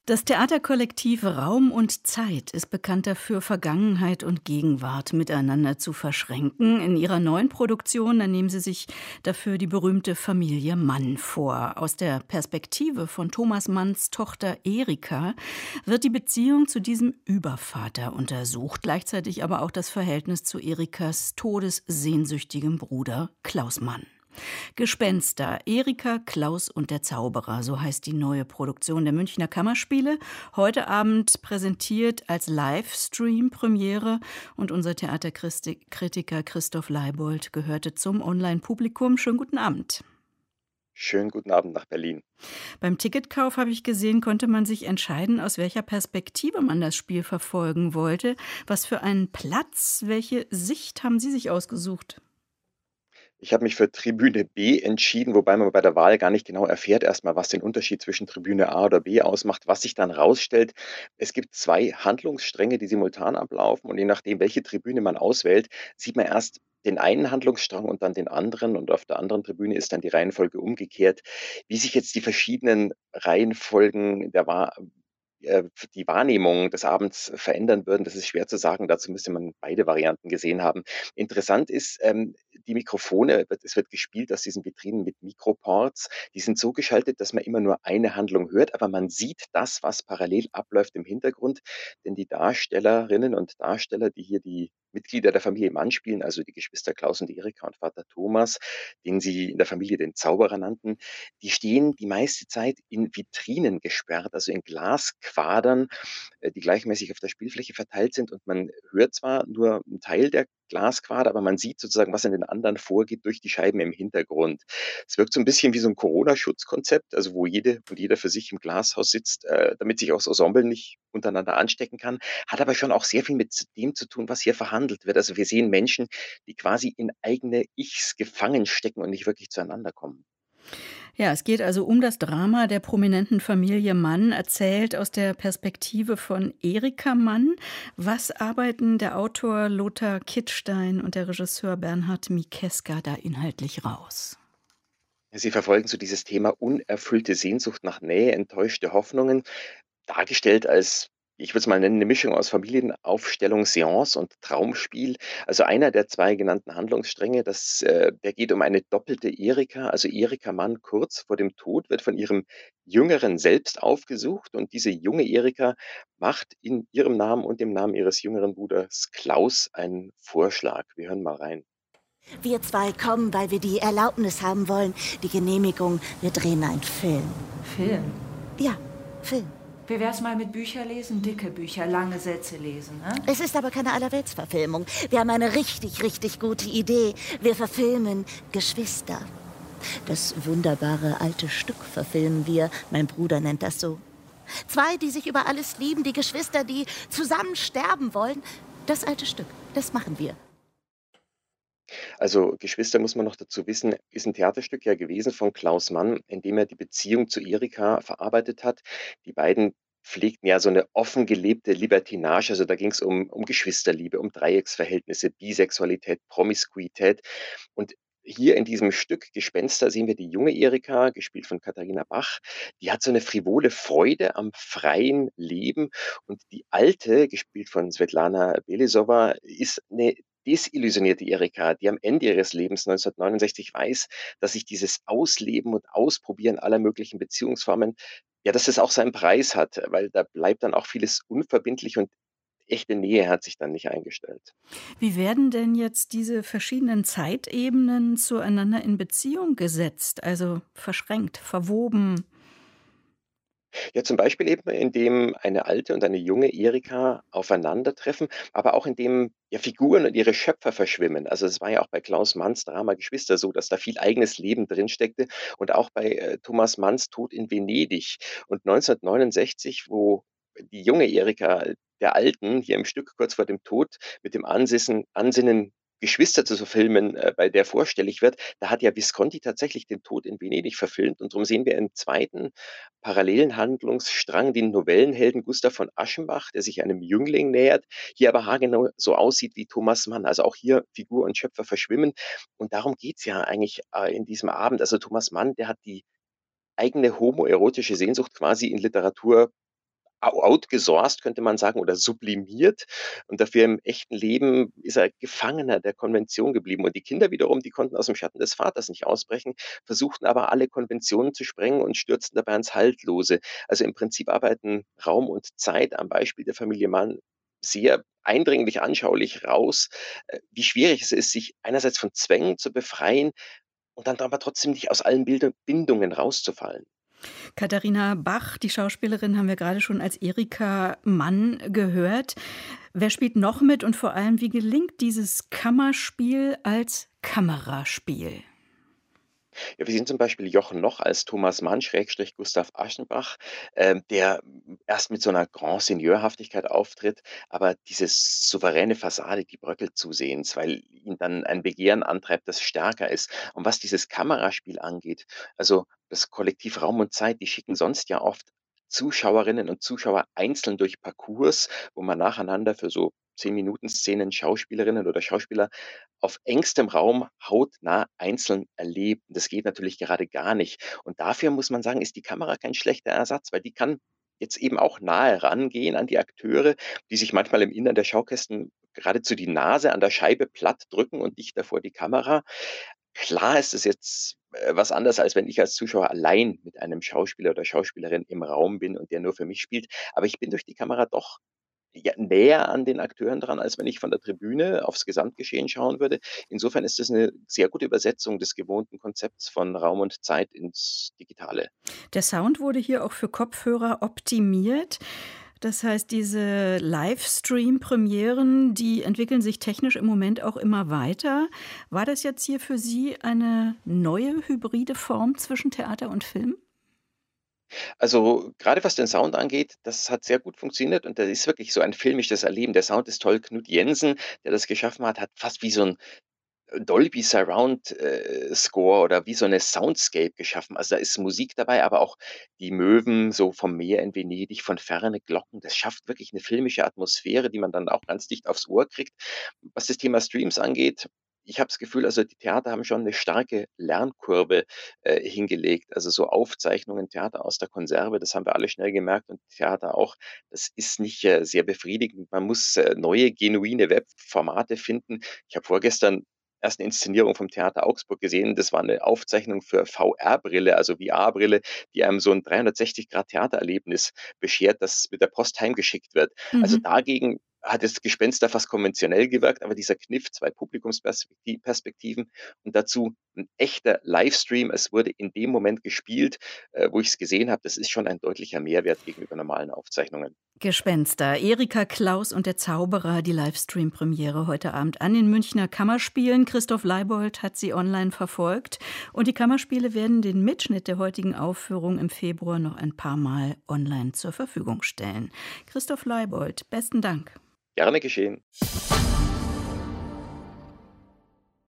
Das Theaterkollektiv Raum und Zeit ist bekannt dafür, Vergangenheit und Gegenwart miteinander zu verschränken. In ihrer neuen Produktion, da nehmen sie sich dafür die berühmte Familie Mann vor. Aus der Perspektive von Thomas Manns Tochter Erika wird die Beziehung zu diesem Übervater untersucht, gleichzeitig aber auch das Verhältnis zu Erikas todessehnsüchtigem Bruder Klaus Mann. Gespenster, Erika, Klaus und der Zauberer, so heißt die neue Produktion der Münchner Kammerspiele. Heute Abend präsentiert als Livestream-Premiere und unser Theaterkritiker Christoph Leibold gehörte zum Online-Publikum. Schönen guten Abend. Schönen guten Abend nach Berlin. Beim Ticketkauf habe ich gesehen, konnte man sich entscheiden, aus welcher Perspektive man das Spiel verfolgen wollte. Was für einen Platz, welche Sicht haben Sie sich ausgesucht? Ich habe mich für Tribüne B entschieden, wobei man bei der Wahl gar nicht genau erfährt erstmal, was den Unterschied zwischen Tribüne A oder B ausmacht. Was sich dann rausstellt, es gibt 2 Handlungsstränge, die simultan ablaufen und je nachdem, welche Tribüne man auswählt, sieht man erst den einen Handlungsstrang und dann den anderen und auf der anderen Tribüne ist dann die Reihenfolge umgekehrt. Wie sich jetzt die verschiedenen Reihenfolgen der die Wahrnehmung des Abends verändern würden, das ist schwer zu sagen. Dazu müsste man beide Varianten gesehen haben. Interessant ist, die Mikrofone, es wird gespielt aus diesen Vitrinen mit Mikroports. Die sind so geschaltet, dass man immer nur eine Handlung hört, aber man sieht das, was parallel abläuft im Hintergrund. Denn die Darstellerinnen und Darsteller, die hier die Mitglieder der Familie Mann spielen, also die Geschwister Klaus und Erika und Vater Thomas, den sie in der Familie den Zauberer nannten, die stehen die meiste Zeit in Vitrinen gesperrt, also in Glasquadern, die gleichmäßig auf der Spielfläche verteilt sind und man hört zwar nur 'n Teil der Glasquader, aber man sieht sozusagen, was in den anderen vorgeht durch die Scheiben im Hintergrund. Es wirkt so 'n bisschen wie so 'n Corona-Schutzkonzept, also wo jede und jeder für sich im Glashaus sitzt, damit sich auch das Ensemble nicht untereinander anstecken kann, hat aber schon auch sehr viel mit dem zu tun, was hier verhandelt wird. Also, wir sehen Menschen, die quasi in eigene Ichs gefangen stecken und nicht wirklich zueinander kommen. Ja, es geht also um das Drama der prominenten Familie Mann, erzählt aus der Perspektive von Erika Mann. Was arbeiten der Autor Lothar Kittstein und der Regisseur Bernhard Mikeska da inhaltlich raus? Sie verfolgen so dieses Thema unerfüllte Sehnsucht nach Nähe, enttäuschte Hoffnungen, dargestellt als, ich würde es mal nennen, eine Mischung aus Familienaufstellung, Seance und Traumspiel. Also, einer der 2 genannten Handlungsstränge, der geht um eine doppelte Erika. Also, Erika Mann kurz vor dem Tod wird von ihrem jüngeren Selbst aufgesucht und diese junge Erika macht in ihrem Namen und dem Namen ihres jüngeren Bruders Klaus einen Vorschlag. Wir hören mal rein. Wir zwei kommen, weil wir die Erlaubnis haben wollen. Die Genehmigung, wir drehen einen Film. Film. Ja, Film. Wie wär's mal mit Bücher lesen? Dicke Bücher, lange Sätze lesen, ne? Es ist aber keine Allerweltsverfilmung. Wir haben eine richtig, richtig gute Idee. Wir verfilmen Geschwister. Das wunderbare alte Stück verfilmen wir. Mein Bruder nennt das so. 2, die sich über alles lieben, die Geschwister, die zusammen sterben wollen. Das alte Stück, das machen wir. Also, Geschwister muss man noch dazu wissen, ist ein Theaterstück ja gewesen von Klaus Mann, in dem er die Beziehung zu Erika verarbeitet hat. Die beiden pflegten ja so eine offen gelebte Libertinage, also da ging es um Geschwisterliebe, um Dreiecksverhältnisse, Bisexualität, Promiskuität. Und hier in diesem Stück Gespenster sehen wir die junge Erika, gespielt von Katharina Bach, die hat so eine frivole Freude am freien Leben und die Alte, gespielt von Svetlana Belisova, ist eine desillusionierte Erika, die am Ende ihres Lebens 1969 weiß, dass sich dieses Ausleben und Ausprobieren aller möglichen Beziehungsformen, ja, dass es auch seinen Preis hat, weil da bleibt dann auch vieles unverbindlich und echte Nähe hat sich dann nicht eingestellt. Wie werden denn jetzt diese verschiedenen Zeitebenen zueinander in Beziehung gesetzt, also verschränkt, verwoben? Ja, zum Beispiel eben, indem eine alte und eine junge Erika aufeinandertreffen, aber auch indem, ja, Figuren und ihre Schöpfer verschwimmen. Also, es war ja auch bei Klaus Manns Drama Geschwister so, dass da viel eigenes Leben drin steckte und auch bei, Thomas Manns Tod in Venedig. Und 1969, wo die junge Erika der Alten hier im Stück kurz vor dem Tod mit dem Ansinnen, Geschwister zu verfilmen, bei der vorstellig wird, da hat ja Visconti tatsächlich den Tod in Venedig verfilmt und darum sehen wir im zweiten parallelen Handlungsstrang den Novellenhelden Gustav von Aschenbach, der sich einem Jüngling nähert, hier aber haargenau so aussieht wie Thomas Mann. Also auch hier Figur und Schöpfer verschwimmen. Und darum geht's ja eigentlich in diesem Abend. Also Thomas Mann, der hat die eigene homoerotische Sehnsucht quasi in Literatur outgesourced, könnte man sagen, oder sublimiert. Und dafür im echten Leben ist er Gefangener der Konvention geblieben. Und die Kinder wiederum, die konnten aus dem Schatten des Vaters nicht ausbrechen, versuchten aber alle Konventionen zu sprengen und stürzten dabei ins Haltlose. Also im Prinzip arbeiten Raum und Zeit am Beispiel der Familie Mann sehr eindringlich anschaulich raus, wie schwierig es ist, sich einerseits von Zwängen zu befreien und dann aber trotzdem nicht aus allen Bindungen rauszufallen. Katharina Bach, die Schauspielerin, haben wir gerade schon als Erika Mann gehört. Wer spielt noch mit und vor allem, wie gelingt dieses Kammerspiel als Kameraspiel? Ja, wir sehen zum Beispiel Jochen Noch als Thomas Mann Schrägstrich Gustav Aschenbach, der erst mit so einer Grand Seigneur-Haftigkeit auftritt, aber diese souveräne Fassade, die bröckelt zusehends, weil ihn dann ein Begehren antreibt, das stärker ist. Und was dieses Kameraspiel angeht, also das Kollektiv Raum und Zeit, die schicken sonst ja oft Zuschauerinnen und Zuschauer einzeln durch Parcours, wo man nacheinander für so 10 Minuten Szenen Schauspielerinnen oder Schauspieler auf engstem Raum hautnah einzeln erlebt. Das geht natürlich gerade gar nicht. Und dafür muss man sagen, ist die Kamera kein schlechter Ersatz, weil die kann jetzt eben auch nahe rangehen an die Akteure, die sich manchmal im Innern der Schaukästen geradezu die Nase an der Scheibe platt drücken und dichter vor die Kamera. Klar ist es jetzt, was anderes, als wenn ich als Zuschauer allein mit einem Schauspieler oder Schauspielerin im Raum bin und der nur für mich spielt. Aber ich bin durch die Kamera doch, ja, näher an den Akteuren dran, als wenn ich von der Tribüne aufs Gesamtgeschehen schauen würde. Insofern ist das eine sehr gute Übersetzung des gewohnten Konzepts von Raum und Zeit ins Digitale. Der Sound wurde hier auch für Kopfhörer optimiert. Das heißt, diese Livestream-Premieren, die entwickeln sich technisch im Moment auch immer weiter. War das jetzt hier für Sie eine neue hybride Form zwischen Theater und Film? Also, gerade was den Sound angeht, das hat sehr gut funktioniert und das ist wirklich so ein filmisches Erleben. Der Sound ist toll. Knut Jensen, der das geschaffen hat, hat fast wie so 'n Dolby Surround, Score oder wie so 'ne Soundscape geschaffen. Also, da ist Musik dabei, aber auch die Möwen so vom Meer in Venedig, von ferne Glocken. Das schafft wirklich 'ne filmische Atmosphäre, die man dann auch ganz dicht aufs Ohr kriegt. Was das Thema Streams angeht, ich habe das Gefühl, also, die Theater haben schon 'ne starke Lernkurve, hingelegt. Also, so Aufzeichnungen, Theater aus der Konserve, das haben wir alle schnell gemerkt und Theater auch. Das ist nicht, sehr befriedigend. Man muss, neue genuine Webformate finden. Ich habe vorgestern erst 'ne Inszenierung vom Theater Augsburg gesehen. Das war 'ne Aufzeichnung für VR-Brille, also VR-Brille, die einem so 'n 360° Theatererlebnis beschert, das mit der Post heimgeschickt wird. Also, Mhm. dagegen hat das Gespenster fast konventionell gewirkt, aber dieser Kniff, 2 Publikumsperspektiven und dazu 'n echter Livestream. Es wurde in dem Moment gespielt, wo ich's gesehen habe. Das ist schon ein deutlicher Mehrwert gegenüber normalen Aufzeichnungen. Gespenster. Erika Klaus und der Zauberer, die Livestream-Premiere heute Abend an den Münchner Kammerspielen. Christoph Leibold hat sie online verfolgt. Und die Kammerspiele werden den Mitschnitt der heutigen Aufführung im Februar noch ein paar Mal online zur Verfügung stellen. Christoph Leibold, besten Dank. Gerne geschehen.